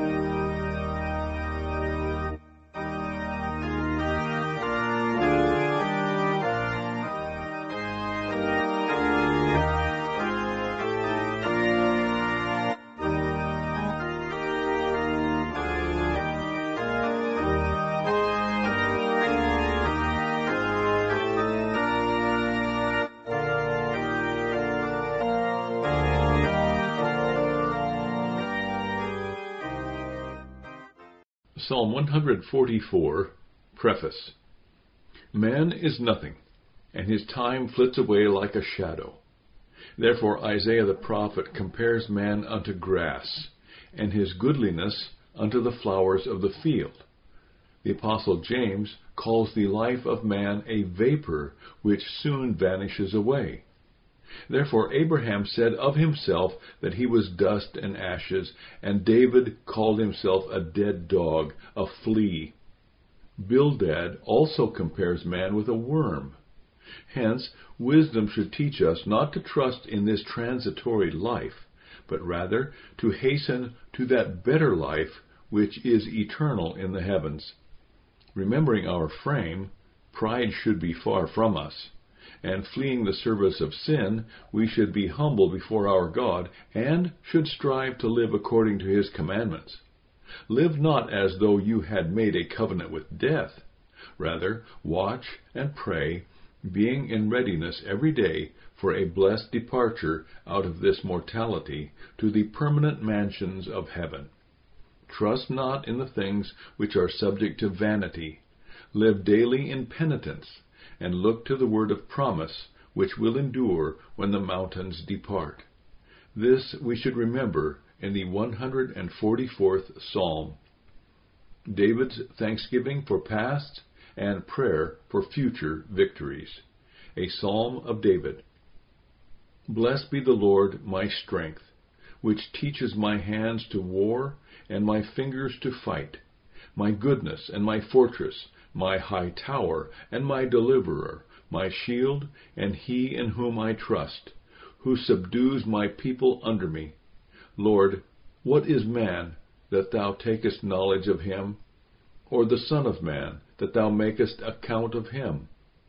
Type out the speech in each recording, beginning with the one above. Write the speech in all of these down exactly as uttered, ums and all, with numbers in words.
Psalm one forty-four, Preface. Man is nothing, and his time flits away like a shadow. Therefore Isaiah the prophet compares man unto grass, and his goodliness unto the flowers of the field. The Apostle James calls the life of man a vapor which soon vanishes away. Therefore Abraham said of himself that he was dust and ashes, and David called himself a dead dog, a flea. Bildad also compares man with a worm. Hence, wisdom should teach us not to trust in this transitory life, but rather to hasten to that better life which is eternal in the heavens. Remembering our frame, pride should be far from us. And fleeing the service of sin, we should be humble before our God, and should strive to live according to his commandments. Live not as though you had made a covenant with death. Rather, watch and pray, being in readiness every day for a blessed departure out of this mortality to the permanent mansions of heaven. Trust not in the things which are subject to vanity. Live daily in penitence, and look to the word of promise, which will endure when the mountains depart. This we should remember in the one hundred forty-fourth Psalm. David's thanksgiving for past and prayer for future victories. A Psalm of David. Blessed be the Lord my strength, which teaches my hands to war and my fingers to fight, my goodness and my fortress, my high tower, and my deliverer, my shield, and he in whom I trust, who subdues my people under me. Lord, what is man, that thou takest knowledge of him? Or the Son of Man, that thou makest account of him?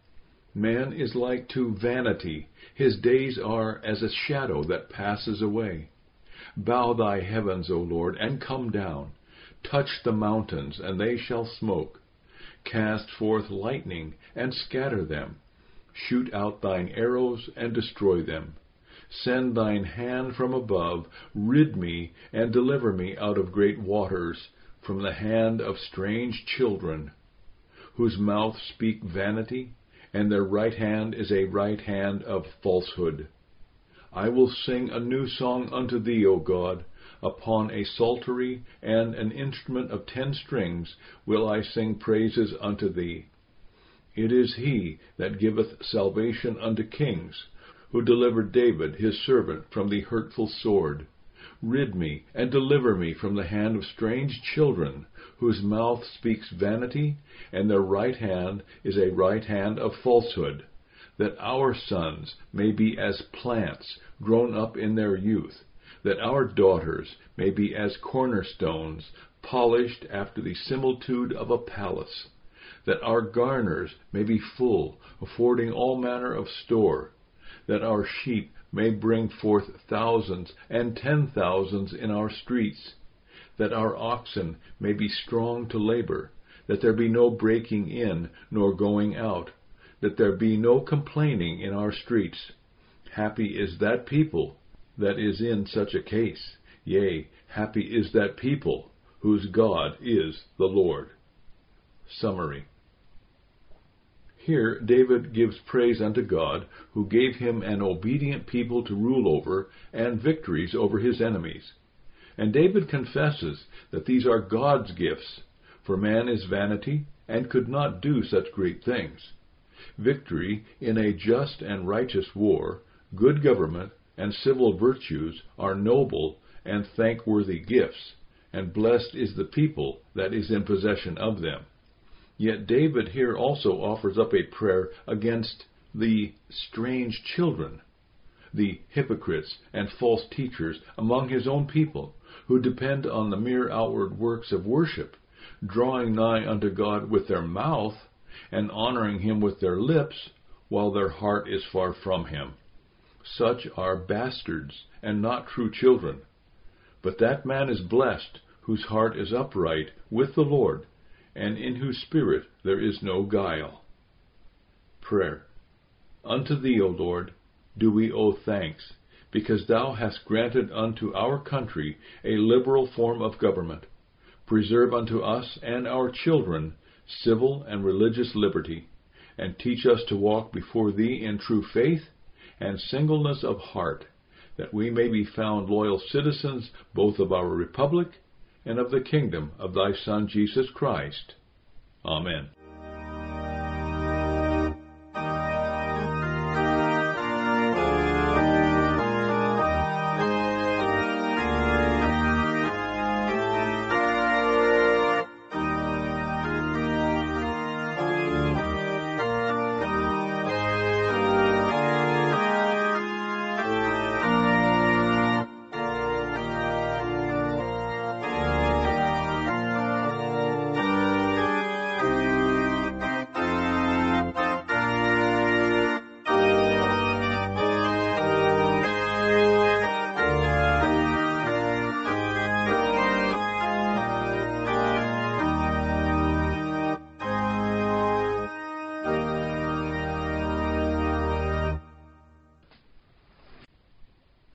Man is like to vanity, his days are as a shadow that passes away. Bow thy heavens, O Lord, and come down. Touch the mountains, and they shall smoke. Cast forth lightning, and scatter them. Shoot out thine arrows, and destroy them. Send thine hand from above, rid me, and deliver me out of great waters, from the hand of strange children, whose mouth speak vanity, and their right hand is a right hand of falsehood. I will sing a new song unto thee, O God. Upon a psaltery and an instrument of ten strings will I sing praises unto thee. It is he that giveth salvation unto kings, who delivered David his servant from the hurtful sword. Rid me and deliver me from the hand of strange children, whose mouth speaks vanity, and their right hand is a right hand of falsehood, that our sons may be as plants grown up in their youth, that our daughters may be as cornerstones, polished after the similitude of a palace, that our garners may be full, affording all manner of store, that our sheep may bring forth thousands and ten thousands in our streets, that our oxen may be strong to labor, that there be no breaking in nor going out, that there be no complaining in our streets. Happy is that people that is in such a case. Yea, happy is that people whose God is the Lord. Summary. Here David gives praise unto God, who gave him an obedient people to rule over, and victories over his enemies. And David confesses that these are God's gifts, for man is vanity, and could not do such great things. Victory in a just and righteous war, good government, and civil virtues are noble and thankworthy gifts, and blessed is the people that is in possession of them. Yet David here also offers up a prayer against the strange children. the hypocrites and false teachers among his own people, who depend on the mere outward works of worship, drawing nigh unto God with their mouth, and honoring him with their lips, while their heart is far from him. Such are bastards, and not true children. But that man is blessed, whose heart is upright with the Lord, and in whose spirit there is no guile. Prayer. Unto thee, O Lord, do we owe thanks, because thou hast granted unto our country a liberal form of government. Preserve unto us and our children civil and religious liberty, and teach us to walk before thee in true faith and singleness of heart, that we may be found loyal citizens both of our republic and of the kingdom of thy Son Jesus Christ. Amen.